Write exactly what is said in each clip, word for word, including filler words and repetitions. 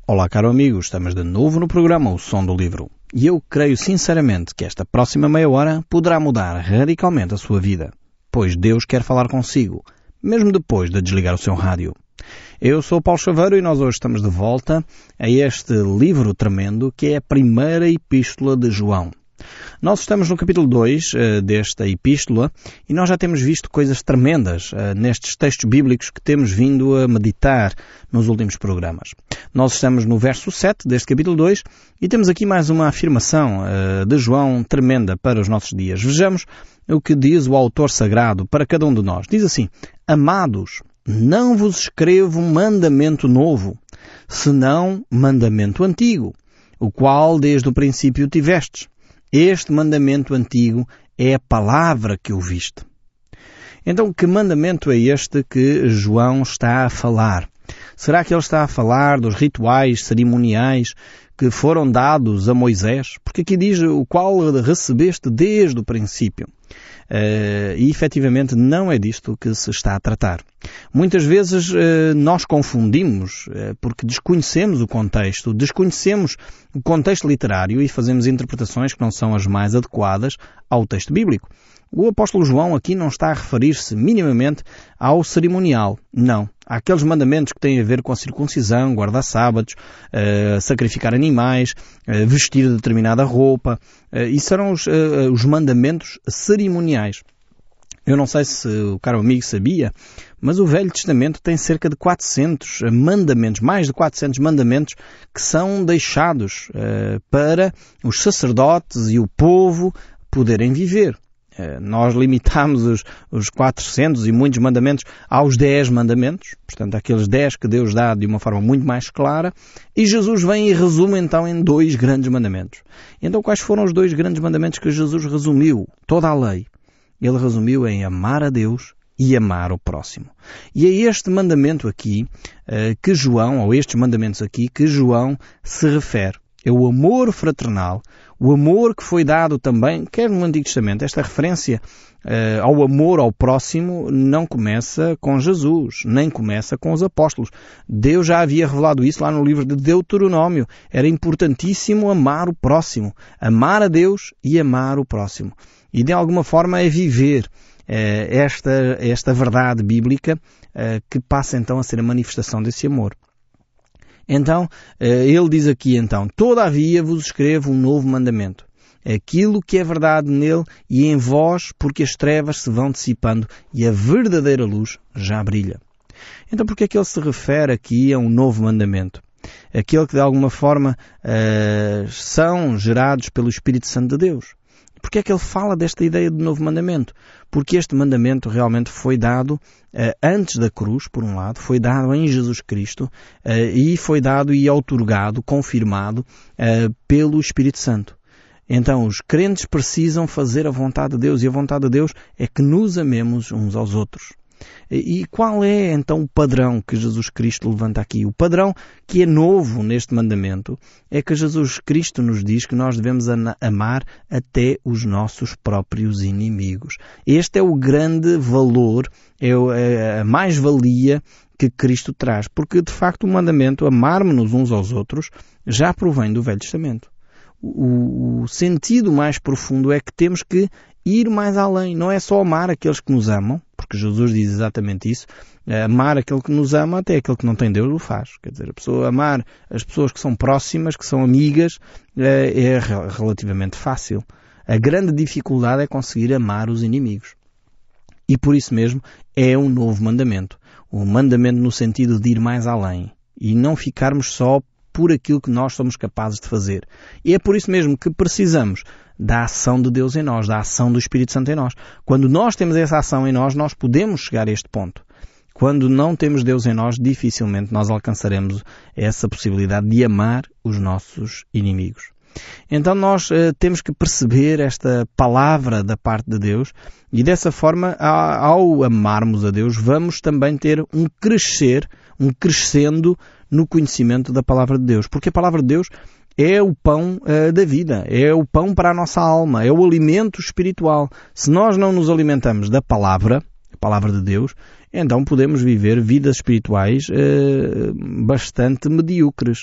Olá, caro amigo, estamos de novo no programa O Som do Livro. E eu creio sinceramente que esta próxima meia hora poderá mudar radicalmente a sua vida, pois Deus quer falar consigo, mesmo depois de desligar o seu rádio. Eu sou Paulo Chaveiro e nós hoje estamos de volta a este livro tremendo que é a primeira epístola de João. Nós estamos no capítulo dois uh, desta epístola e nós já temos visto coisas tremendas uh, nestes textos bíblicos que temos vindo a meditar nos últimos programas. Nós estamos no verso sete deste capítulo dois e temos aqui mais uma afirmação uh, de João tremenda para os nossos dias. Vejamos o que diz o autor sagrado para cada um de nós. Diz assim: Amados, não vos escrevo um mandamento novo, senão mandamento antigo, o qual desde o princípio tivestes. Este mandamento antigo é a palavra que ouviste. Então, que mandamento é este que João está a falar? Será que ele está a falar dos rituais cerimoniais que foram dados a Moisés? Porque aqui diz o qual recebeste desde o princípio. Uh, e efetivamente não é disto que se está a tratar. Muitas vezes uh, nós confundimos uh, porque desconhecemos o contexto, desconhecemos o contexto literário e fazemos interpretações que não são as mais adequadas ao texto bíblico. O apóstolo João aqui não está a referir-se minimamente ao cerimonial. Não. Há aqueles mandamentos que têm a ver com a circuncisão, guardar sábados, uh, sacrificar animais, uh, vestir determinada roupa. Uh, isso eram os, uh, os mandamentos cerimoniais. Eu não sei se o caro amigo sabia, mas o Velho Testamento tem cerca de quatrocentos mandamentos, mais de quatrocentos mandamentos que são deixados uh, para os sacerdotes e o povo poderem viver. Nós limitamos os, os quatrocentos e muitos mandamentos aos dez mandamentos, portanto, aqueles dez que Deus dá de uma forma muito mais clara, e Jesus vem e resume então em dois grandes mandamentos. Então, quais foram os dois grandes mandamentos que Jesus resumiu? Toda a lei. Ele resumiu em amar a Deus e amar o próximo. E é este mandamento aqui uh, que João, ou estes mandamentos aqui, que João se refere. É o amor fraternal, o amor que foi dado também, quer no Antigo Testamento. Esta referência uh, ao amor ao próximo não começa com Jesus, nem começa com os apóstolos. Deus já havia revelado isso lá no livro de Deuteronômio. Era importantíssimo amar o próximo, amar a Deus e amar o próximo. E de alguma forma é viver uh, esta, esta verdade bíblica uh, que passa então a ser a manifestação desse amor. Então, ele diz aqui então, todavia vos escrevo um novo mandamento, aquilo que é verdade nele e em vós, porque as trevas se vão dissipando e a verdadeira luz já brilha. Então, por que é que ele se refere aqui a um novo mandamento? Aquele que de alguma forma uh, são gerados pelo Espírito Santo de Deus. Porque é que ele fala desta ideia de novo mandamento? Porque este mandamento realmente foi dado uh, antes da cruz, por um lado, foi dado em Jesus Cristo uh, e foi dado e outorgado, confirmado uh, pelo Espírito Santo. Então, os crentes precisam fazer a vontade de Deus e a vontade de Deus é que nos amemos uns aos outros. E qual é então o padrão que Jesus Cristo levanta aqui? O padrão que é novo neste mandamento é que Jesus Cristo nos diz que nós devemos amar até os nossos próprios inimigos. Este é o grande valor, é a mais-valia que Cristo traz, porque de facto o mandamento amarmos-nos uns aos outros já provém do Velho Testamento. O, o sentido mais profundo é que temos que ir mais além. Não é só amar aqueles que nos amam, porque Jesus diz exatamente isso. Amar aquele que nos ama, até aquele que não tem Deus o faz. Quer dizer, a pessoa amar as pessoas que são próximas, que são amigas, é relativamente fácil. A grande dificuldade é conseguir amar os inimigos. E por isso mesmo é um novo mandamento. Um mandamento no sentido de ir mais além. E não ficarmos só por aquilo que nós somos capazes de fazer. E é por isso mesmo que precisamos da ação de Deus em nós, da ação do Espírito Santo em nós. Quando nós temos essa ação em nós, nós podemos chegar a este ponto. Quando não temos Deus em nós, dificilmente nós alcançaremos essa possibilidade de amar os nossos inimigos. Então nós uh, temos que perceber esta palavra da parte de Deus e dessa forma, ao amarmos a Deus, vamos também ter um crescer, um crescendo no conhecimento da palavra de Deus. Porque a palavra de Deus é o pão uh, da vida, é o pão para a nossa alma, é o alimento espiritual. Se nós não nos alimentamos da palavra, a palavra de Deus, então podemos viver vidas espirituais uh, bastante medíocres.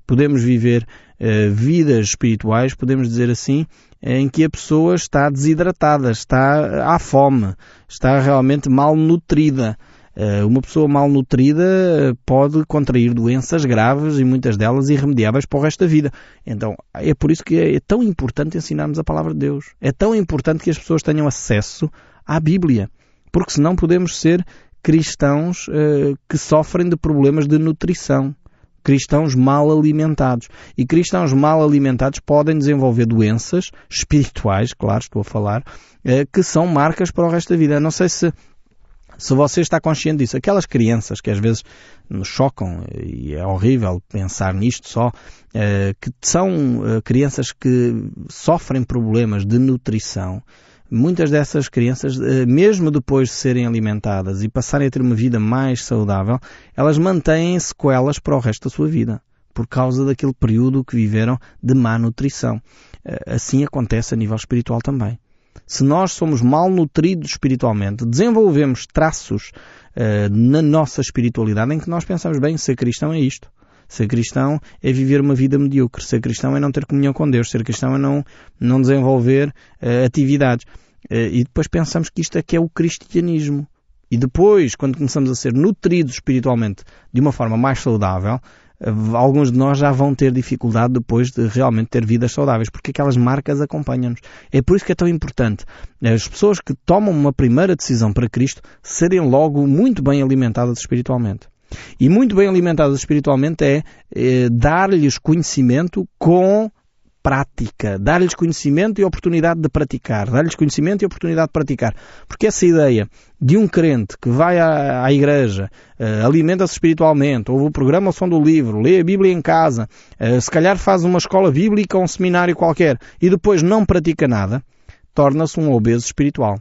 podemos viver uh, vidas espirituais, podemos dizer assim, em que a pessoa está desidratada, está à fome, está realmente malnutrida. Uh, uma pessoa malnutrida pode contrair doenças graves e muitas delas irremediáveis para o resto da vida. Então, é por isso que é tão importante ensinarmos a palavra de Deus. É tão importante que as pessoas tenham acesso à Bíblia, porque senão podemos ser cristãos uh, que sofrem de problemas de nutrição. Cristãos mal alimentados. E cristãos mal alimentados podem desenvolver doenças espirituais, claro, estou a falar, que são marcas para o resto da vida. Não sei se, se você está consciente disso. Aquelas crianças que às vezes nos chocam, e é horrível pensar nisto só, que são crianças que sofrem problemas de nutrição. Muitas dessas crianças, mesmo depois de serem alimentadas e passarem a ter uma vida mais saudável, elas mantêm sequelas para o resto da sua vida, por causa daquele período que viveram de má nutrição. Assim acontece a nível espiritual também. Se nós somos malnutridos espiritualmente, desenvolvemos traços uh, na nossa espiritualidade em que nós pensamos, bem, ser cristão é isto. Ser cristão é viver uma vida medíocre. Ser cristão é não ter comunhão com Deus. Ser cristão é não, não desenvolver uh, atividades. Uh, e depois pensamos que isto é que é o cristianismo. E depois, quando começamos a ser nutridos espiritualmente de uma forma mais saudável, uh, alguns de nós já vão ter dificuldade depois de realmente ter vidas saudáveis, porque aquelas marcas acompanham-nos. É por isso que é tão importante as pessoas que tomam uma primeira decisão para Cristo serem logo muito bem alimentadas espiritualmente. E muito bem alimentadas espiritualmente é, é dar-lhes conhecimento com prática, dar-lhes conhecimento e oportunidade de praticar, dar-lhes conhecimento e oportunidade de praticar. Porque essa ideia de um crente que vai à, à igreja, uh, alimenta-se espiritualmente, ouve o programa O Som do Livro, lê a Bíblia em casa, uh, se calhar faz uma escola bíblica ou um seminário qualquer e depois não pratica nada, torna-se um obeso espiritual.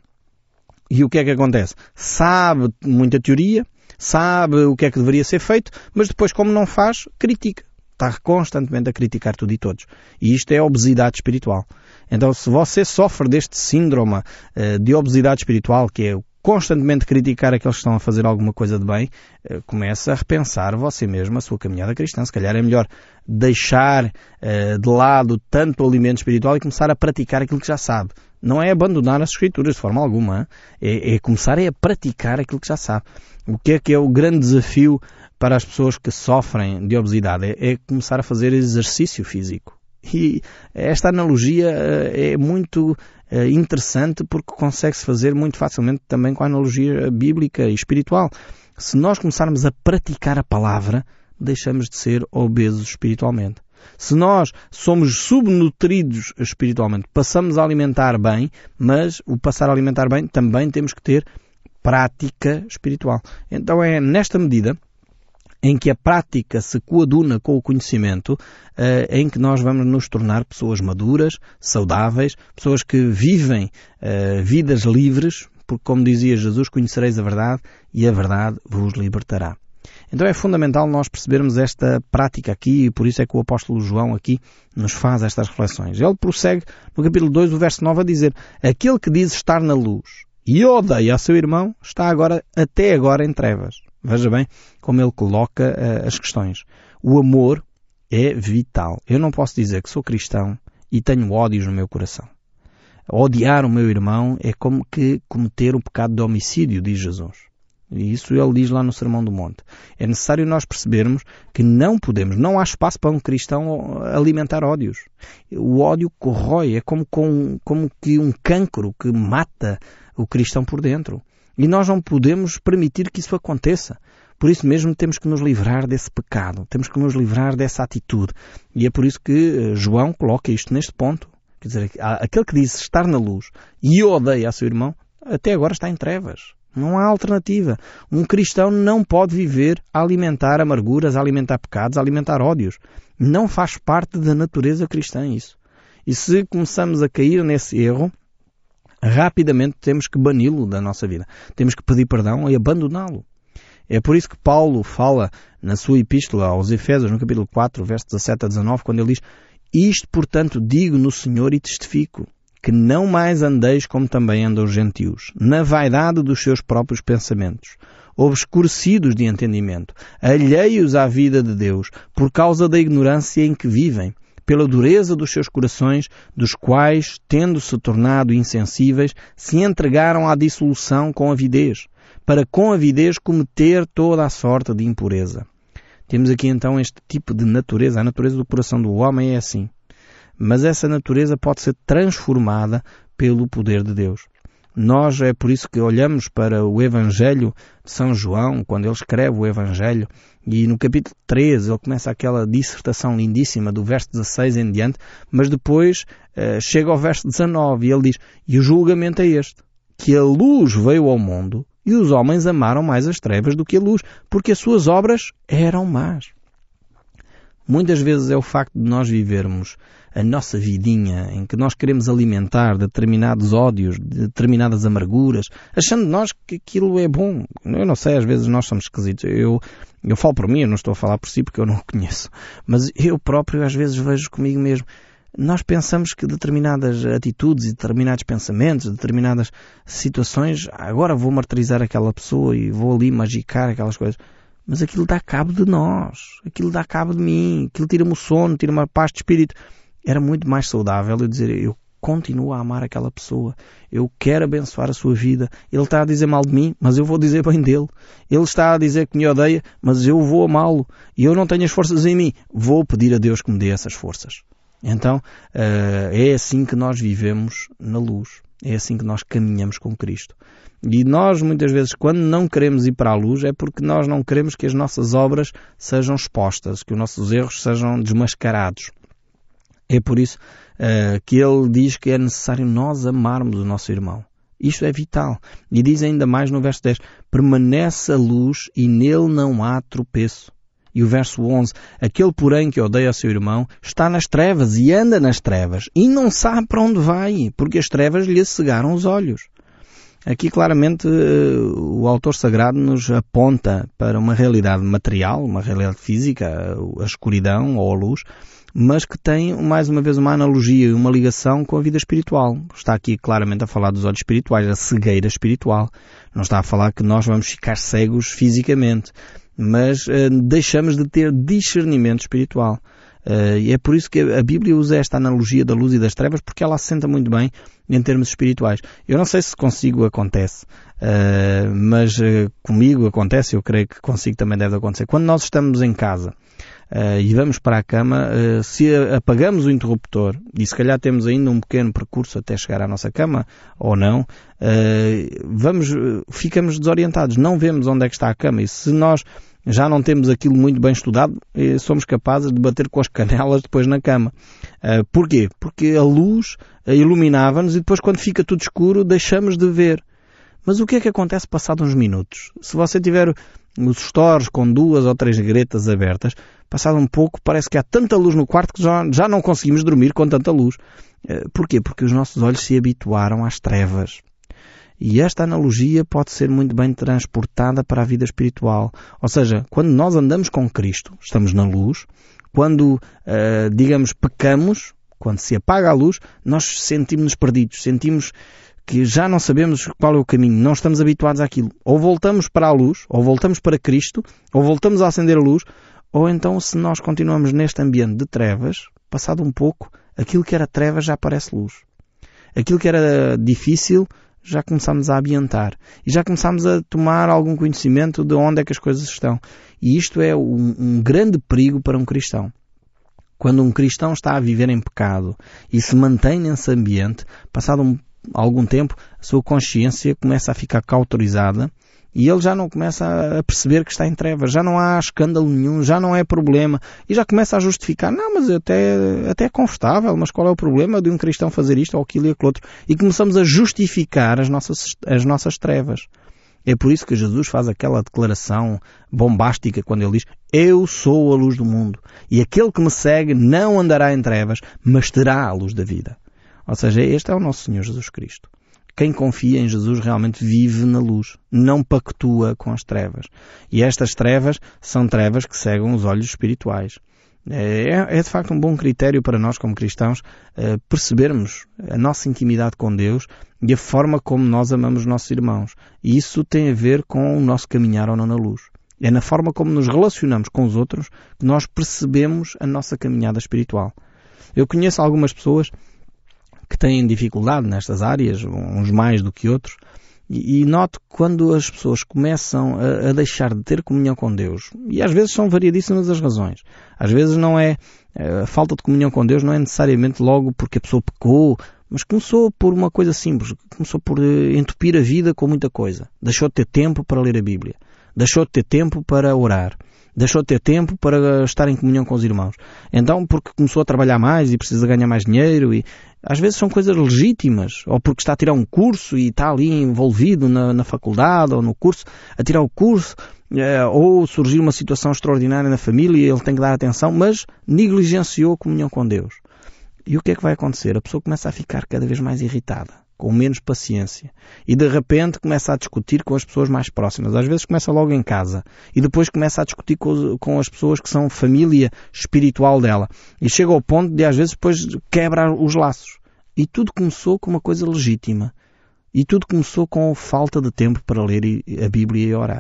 E o que é que acontece? Sabe muita teoria, sabe o que é que deveria ser feito, mas depois, como não faz, critica. Está constantemente a criticar tudo e todos. E isto é obesidade espiritual. Então, se você sofre deste síndrome uh, de obesidade espiritual, que é constantemente criticar aqueles que estão a fazer alguma coisa de bem, uh, começa a repensar você mesmo a sua caminhada cristã. Se calhar é melhor deixar uh, de lado tanto o alimento espiritual e começar a praticar aquilo que já sabe. Não é abandonar as Escrituras de forma alguma. É, é começar a praticar aquilo que já sabe. O que é que é o grande desafio para as pessoas que sofrem de obesidade? É, é começar a fazer exercício físico. E esta analogia uh, é muito uh, interessante porque consegue-se fazer muito facilmente também com a analogia bíblica e espiritual. Se nós começarmos a praticar a palavra, deixamos de ser obesos espiritualmente. Se nós somos subnutridos espiritualmente, passamos a alimentar bem, mas o passar a alimentar bem também temos que ter prática espiritual. Então é nesta medida em que a prática se coaduna com o conhecimento, uh, em que nós vamos nos tornar pessoas maduras, saudáveis, pessoas que vivem uh, vidas livres, porque como dizia Jesus, conhecereis a verdade e a verdade vos libertará. Então é fundamental nós percebermos esta prática aqui e por isso é que o apóstolo João aqui nos faz estas reflexões. Ele prossegue no capítulo dois, o verso nove, a dizer: aquele que diz estar na luz e odeia a seu irmão está agora, até agora em trevas. Veja bem como ele coloca uh, as questões. O amor é vital. Eu não posso dizer que sou cristão e tenho ódios no meu coração. Odiar o meu irmão é como que cometer o pecado de homicídio, diz Jesus. E isso ele diz lá no Sermão do Monte. É necessário nós percebermos que não podemos, não há espaço para um cristão alimentar ódios. O ódio corrói, é como, com, como que um cancro que mata o cristão por dentro. E nós não podemos permitir que isso aconteça. Por isso mesmo temos que nos livrar desse pecado, temos que nos livrar dessa atitude. E é por isso que João coloca isto neste ponto. Quer dizer, aquele que diz estar na luz e odeia a seu irmão, até agora está em trevas. Não há alternativa. Um cristão não pode viver a alimentar amarguras, a alimentar pecados, a alimentar ódios. Não faz parte da natureza cristã isso. E se começamos a cair nesse erro, rapidamente temos que bani-lo da nossa vida. Temos que pedir perdão e abandoná-lo. É por isso que Paulo fala na sua epístola aos Efésios, no capítulo quatro, versos dezassete a dezanove, quando ele diz: isto, portanto, digo no Senhor e testifico, que não mais andeis como também andam os gentios, na vaidade dos seus próprios pensamentos, obscurecidos de entendimento, alheios à vida de Deus, por causa da ignorância em que vivem, pela dureza dos seus corações, dos quais, tendo-se tornado insensíveis, se entregaram à dissolução com avidez, para com avidez cometer toda a sorte de impureza. Temos aqui então este tipo de natureza. A natureza do coração do homem é assim. Mas essa natureza pode ser transformada pelo poder de Deus. Nós, é por isso que olhamos para o Evangelho de São João, quando ele escreve o Evangelho, e no capítulo treze ele começa aquela dissertação lindíssima do verso dezasseis em diante, mas depois uh, chega ao verso dezanove e ele diz: e o julgamento é este, que a luz veio ao mundo e os homens amaram mais as trevas do que a luz, porque as suas obras eram más. Muitas vezes é o facto de nós vivermos a nossa vidinha, em que nós queremos alimentar determinados ódios, determinadas amarguras, achando nós que aquilo é bom. Eu não sei, às vezes nós somos esquisitos. Eu, eu falo por mim, eu não estou a falar por si porque eu não o conheço. Mas eu próprio às vezes vejo comigo mesmo. Nós pensamos que determinadas atitudes e determinados pensamentos, determinadas situações, agora vou martirizar aquela pessoa e vou ali magicar aquelas coisas. Mas aquilo dá cabo de nós, aquilo dá cabo de mim, aquilo tira-me o sono, tira-me a paz de espírito. Era muito mais saudável eu dizer: eu continuo a amar aquela pessoa, eu quero abençoar a sua vida. Ele está a dizer mal de mim, mas eu vou dizer bem dele. Ele está a dizer que me odeia, mas eu vou amá-lo. E eu não tenho as forças em mim, vou pedir a Deus que me dê essas forças. Então, é assim que nós vivemos na luz. É assim que nós caminhamos com Cristo. E nós, muitas vezes, quando não queremos ir para a luz, é porque nós não queremos que as nossas obras sejam expostas, que os nossos erros sejam desmascarados. É por isso uh, que ele diz que é necessário nós amarmos o nosso irmão. Isto é vital. E diz ainda mais no verso dez: permanece a luz e nele não há tropeço. E o verso onze: aquele, porém, que odeia o seu irmão está nas trevas e anda nas trevas e não sabe para onde vai, porque as trevas lhe cegaram os olhos. Aqui claramente o autor sagrado nos aponta para uma realidade material, uma realidade física, a escuridão ou a luz, mas que tem mais uma vez uma analogia e uma ligação com a vida espiritual. Está aqui claramente a falar dos olhos espirituais, a cegueira espiritual. Não está a falar que nós vamos ficar cegos fisicamente, mas uh, deixamos de ter discernimento espiritual. Uh, e é por isso que a Bíblia usa esta analogia da luz e das trevas, porque ela assenta muito bem em termos espirituais. Eu não sei se consigo acontece, uh, mas uh, comigo acontece, eu creio que consigo também deve acontecer. Quando nós estamos em casa uh, e vamos para a cama, uh, se apagamos o interruptor, e se calhar temos ainda um pequeno percurso até chegar à nossa cama, ou não, uh, vamos, ficamos desorientados, não vemos onde é que está a cama, e se nós já não temos aquilo muito bem estudado, somos capazes de bater com as canelas depois na cama. Uh, porquê? Porque a luz iluminava-nos e depois, quando fica tudo escuro, deixamos de ver. Mas o que é que acontece passado uns minutos? Se você tiver os stores com duas ou três gretas abertas, passado um pouco, parece que há tanta luz no quarto que já, já não conseguimos dormir com tanta luz. Uh, porquê? Porque os nossos olhos se habituaram às trevas. E esta analogia pode ser muito bem transportada para a vida espiritual. Ou seja, quando nós andamos com Cristo, estamos na luz, quando, uh, digamos, pecamos, quando se apaga a luz, nós sentimos-nos perdidos, sentimos que já não sabemos qual é o caminho, não estamos habituados àquilo. Ou voltamos para a luz, ou voltamos para Cristo, ou voltamos a acender a luz, ou então, se nós continuamos neste ambiente de trevas, passado um pouco, aquilo que era trevas já parece luz. Aquilo que era difícil já começamos a ambientar e já começamos a tomar algum conhecimento de onde é que as coisas estão. E isto é um, um grande perigo para um cristão. Quando um cristão está a viver em pecado e se mantém nesse ambiente, passado um, algum tempo, a sua consciência começa a ficar cauterizada e ele já não começa a perceber que está em trevas, já não há escândalo nenhum, já não é problema, e já começa a justificar: não, mas até, até é confortável, mas qual é o problema de um cristão fazer isto ou aquilo e aquilo outro? E começamos a justificar as nossas, as nossas trevas. É por isso que Jesus faz aquela declaração bombástica quando ele diz: eu sou a luz do mundo, e aquele que me segue não andará em trevas, mas terá a luz da vida. Ou seja, este é o nosso Senhor Jesus Cristo. Quem confia em Jesus realmente vive na luz, não pactua com as trevas. E estas trevas são trevas que cegam os olhos espirituais. É, é de facto um bom critério para nós como cristãos uh, percebermos a nossa intimidade com Deus e a forma como nós amamos os nossos irmãos. E isso tem a ver com o nosso caminhar ou não na luz. É na forma como nos relacionamos com os outros que nós percebemos a nossa caminhada espiritual. Eu conheço algumas pessoas que têm dificuldade nestas áreas, uns mais do que outros, e, e noto que quando as pessoas começam a, a deixar de ter comunhão com Deus, e às vezes são variadíssimas as razões, às vezes não é, a falta de comunhão com Deus não é necessariamente logo porque a pessoa pecou, mas começou por uma coisa simples, começou por entupir a vida com muita coisa, deixou de ter tempo para ler a Bíblia, deixou de ter tempo para orar, deixou de ter tempo para estar em comunhão com os irmãos. Então, porque começou a trabalhar mais e precisa ganhar mais dinheiro, e às vezes são coisas legítimas, ou porque está a tirar um curso e está ali envolvido na, na faculdade ou no curso, a tirar o curso, ou surgiu uma situação extraordinária na família e ele tem que dar atenção, mas negligenciou a comunhão com Deus. E o que é que vai acontecer? A pessoa começa a ficar cada vez mais irritada, com menos paciência. E de repente começa a discutir com as pessoas mais próximas. Às vezes começa logo em casa. E depois começa a discutir com, com as pessoas que são família espiritual dela. E chega ao ponto de às vezes depois quebrar os laços. E tudo começou com uma coisa legítima. E tudo começou com falta de tempo para ler a Bíblia e orar.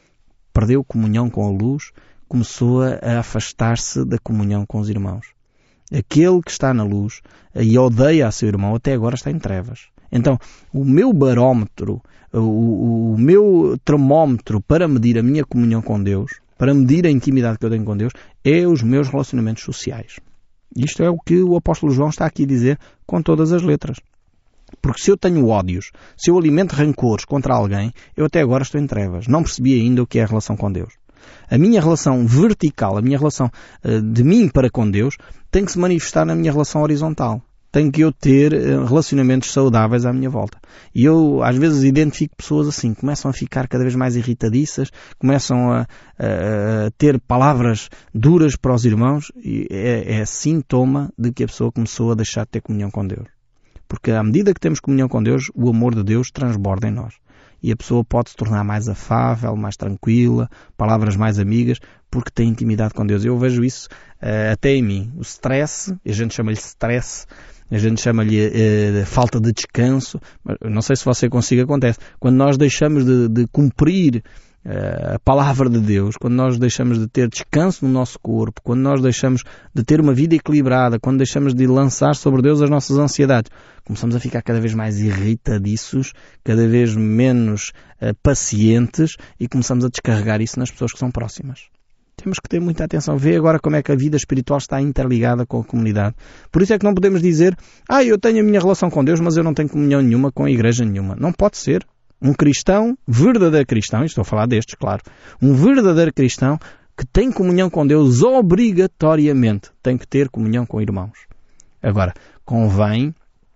Perdeu comunhão com a luz, começou a afastar-se da comunhão com os irmãos. Aquele que está na luz e odeia a seu irmão até agora está em trevas. Então, o meu barómetro, o, o meu termómetro para medir a minha comunhão com Deus, para medir a intimidade que eu tenho com Deus, é os meus relacionamentos sociais. Isto é o que o apóstolo João está aqui a dizer com todas as letras. Porque se eu tenho ódios, se eu alimento rancores contra alguém, eu até agora estou em trevas. Não percebi ainda o que é a relação com Deus. A minha relação vertical, a minha relação uh, de mim para com Deus, tem que se manifestar na minha relação horizontal. Tenho que eu ter uh, relacionamentos saudáveis à minha volta. E eu, às vezes, identifico pessoas assim, começam a ficar cada vez mais irritadiças, começam a, a, a ter palavras duras para os irmãos, e é, é sintoma de que a pessoa começou a deixar de ter comunhão com Deus. Porque à medida que temos comunhão com Deus, o amor de Deus transborda em nós. E a pessoa pode se tornar mais afável, mais tranquila, palavras mais amigas, porque tem intimidade com Deus. Eu vejo isso uh, até em mim. O stress, a gente chama-lhe stress, a gente chama-lhe uh, falta de descanso. Mas não sei se você consigo, acontece. Quando nós deixamos de, de cumprir uh, a palavra de Deus, quando nós deixamos de ter descanso no nosso corpo, quando nós deixamos de ter uma vida equilibrada, quando deixamos de lançar sobre Deus as nossas ansiedades, começamos a ficar cada vez mais irritadiços, cada vez menos uh, pacientes e começamos a descarregar isso nas pessoas que são próximas. Temos que ter muita atenção. Vê agora como é que a vida espiritual está interligada com a comunidade. Por isso é que não podemos dizer, ah, eu tenho a minha relação com Deus, mas eu não tenho comunhão nenhuma com a igreja nenhuma. Não pode ser. Um cristão, verdadeiro cristão, e estou a falar destes, claro, um verdadeiro cristão que tem comunhão com Deus obrigatoriamente tem que ter comunhão com irmãos. Agora, convém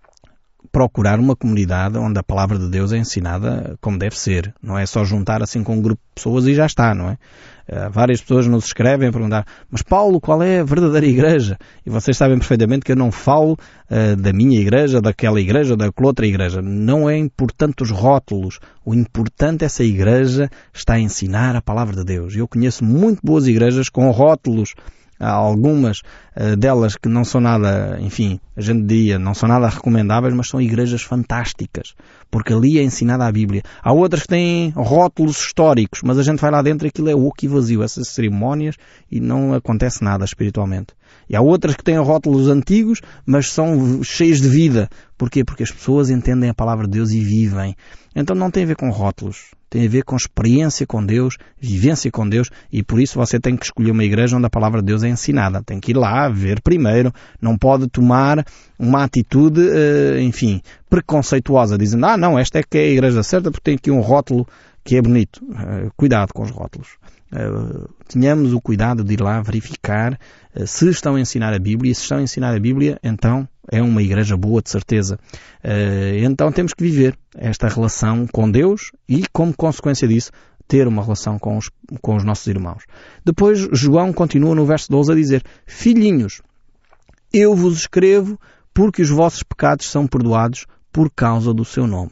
procurar uma comunidade onde a palavra de Deus é ensinada como deve ser. Não é só juntar assim com um grupo de pessoas e já está, não é? Uh, várias pessoas nos escrevem a perguntar, mas Paulo, qual é a verdadeira igreja? E vocês sabem perfeitamente que eu não falo uh, da minha igreja, daquela igreja, daquela outra igreja. Não é importante os rótulos. O importante é se a igreja está a ensinar a palavra de Deus. Eu conheço muito boas igrejas com rótulos. Há algumas uh, delas que não são nada, enfim, a gente diria, não são nada recomendáveis, mas são igrejas fantásticas, porque ali é ensinada a Bíblia. Há outras que têm rótulos históricos, mas a gente vai lá dentro e aquilo é oco e vazio, essas cerimónias, e não acontece nada espiritualmente. E há outras que têm rótulos antigos, mas são cheios de vida. Porquê? Porque as pessoas entendem a palavra de Deus e vivem. Então não tem a ver com rótulos. Tem a ver com experiência com Deus, vivência com Deus, e por isso você tem que escolher uma igreja onde a palavra de Deus é ensinada. Tem que ir lá, ver primeiro. Não pode tomar uma atitude, enfim, preconceituosa, dizendo, ah, não, esta é que é a igreja certa porque tem aqui um rótulo que é bonito. Cuidado com os rótulos. Uh, tenhamos o cuidado de ir lá verificar uh, se estão a ensinar a Bíblia, e se estão a ensinar a Bíblia, então é uma igreja boa, de certeza. Uh, então temos que viver esta relação com Deus e, como consequência disso, ter uma relação com os, com os nossos irmãos. Depois João continua no verso doze a dizer, filhinhos, eu vos escrevo porque os vossos pecados são perdoados por causa do seu nome.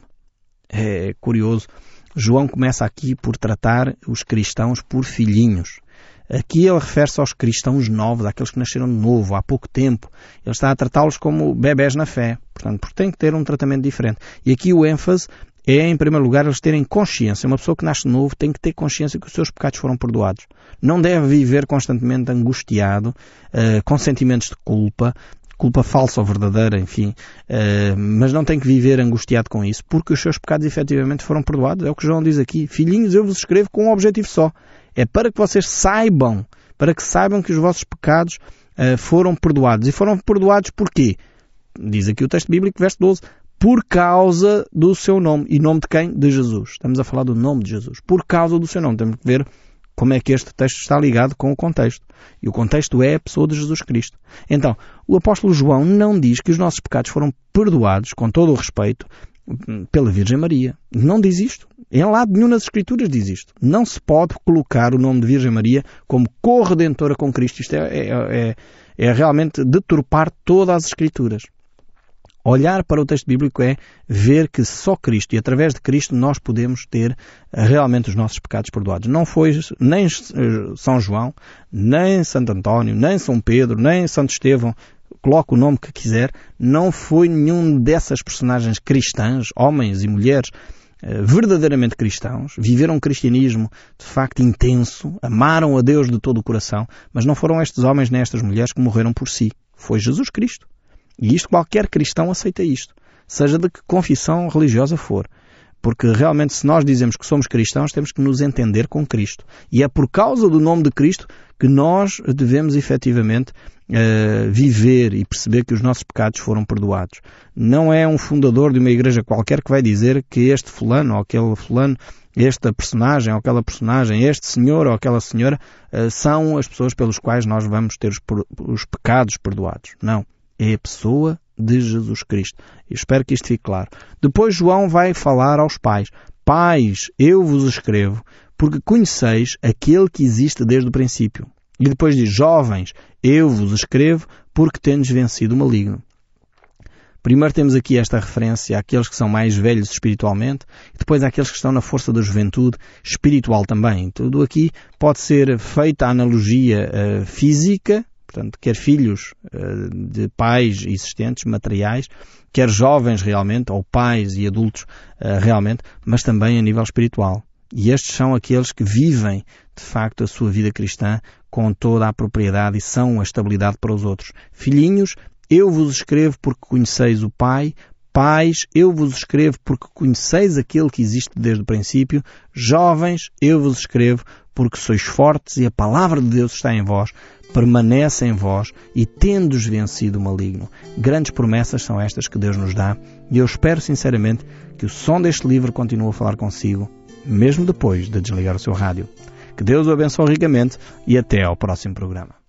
É curioso. João começa aqui por tratar os cristãos por filhinhos. Aqui ele refere-se aos cristãos novos, àqueles que nasceram de novo, há pouco tempo. Ele está a tratá-los como bebés na fé, portanto, porque tem que ter um tratamento diferente. E aqui o ênfase é, em primeiro lugar, eles terem consciência. Uma pessoa que nasce de novo tem que ter consciência que os seus pecados foram perdoados. Não deve viver constantemente angustiado, uh, com sentimentos de culpa, culpa falsa ou verdadeira, enfim, uh, mas não tem que viver angustiado com isso, porque os seus pecados efetivamente foram perdoados. É o que João diz aqui. Filhinhos, eu vos escrevo com um objetivo só. É para que vocês saibam, para que saibam que os vossos pecados uh, foram perdoados. E foram perdoados por quê? Diz aqui o texto bíblico, verso doze, por causa do seu nome. E nome de quem? De Jesus. Estamos a falar do nome de Jesus. Por causa do seu nome. Temos que ver como é que este texto está ligado com o contexto. E o contexto é a pessoa de Jesus Cristo. Então, o apóstolo João não diz que os nossos pecados foram perdoados, com todo o respeito, pela Virgem Maria. Não diz isto. Em lado nenhum nas Escrituras diz isto. Não se pode colocar o nome de Virgem Maria como corredentora com Cristo. Isto é, é, é, é realmente deturpar todas as Escrituras. Olhar para o texto bíblico é ver que só Cristo e através de Cristo nós podemos ter realmente os nossos pecados perdoados. Não foi nem São João, nem Santo António, nem São Pedro, nem Santo Estevão, coloque o nome que quiser, não foi nenhum dessas personagens cristãs, homens e mulheres, verdadeiramente cristãos, viveram um cristianismo de facto intenso, amaram a Deus de todo o coração, mas não foram estes homens nem estas mulheres que morreram por si. Foi Jesus Cristo. E isto qualquer cristão aceita isto, seja de que confissão religiosa for. Porque realmente se nós dizemos que somos cristãos, temos que nos entender com Cristo. E é por causa do nome de Cristo que nós devemos efetivamente uh, viver e perceber que os nossos pecados foram perdoados. Não é um fundador de uma igreja qualquer que vai dizer que este fulano ou aquele fulano, esta personagem ou aquela personagem, este senhor ou aquela senhora, uh, são as pessoas pelos quais nós vamos ter os, os pecados perdoados. Não. É a pessoa de Jesus Cristo. Eu espero que isto fique claro. Depois João vai falar aos pais. Pais, eu vos escrevo, porque conheceis aquele que existe desde o princípio. E depois diz, jovens, eu vos escrevo, porque tendes vencido o maligno. Primeiro temos aqui esta referência àqueles que são mais velhos espiritualmente, e depois àqueles que estão na força da juventude espiritual também. Tudo aqui pode ser feita a analogia uh, física, portanto, quer filhos uh, de pais existentes, materiais, quer jovens realmente, ou pais e adultos uh, realmente, mas também a nível espiritual. E estes são aqueles que vivem, de facto, a sua vida cristã com toda a propriedade e são a estabilidade para os outros. Filhinhos, eu vos escrevo porque conheceis o Pai. Pais, eu vos escrevo porque conheceis aquele que existe desde o princípio. Jovens, eu vos escrevo porque sois fortes e a palavra de Deus está em vós, permanece em vós e tendes vencido o maligno. Grandes promessas são estas que Deus nos dá e eu espero sinceramente que o som deste livro continue a falar consigo, mesmo depois de desligar o seu rádio. Que Deus o abençoe ricamente e até ao próximo programa.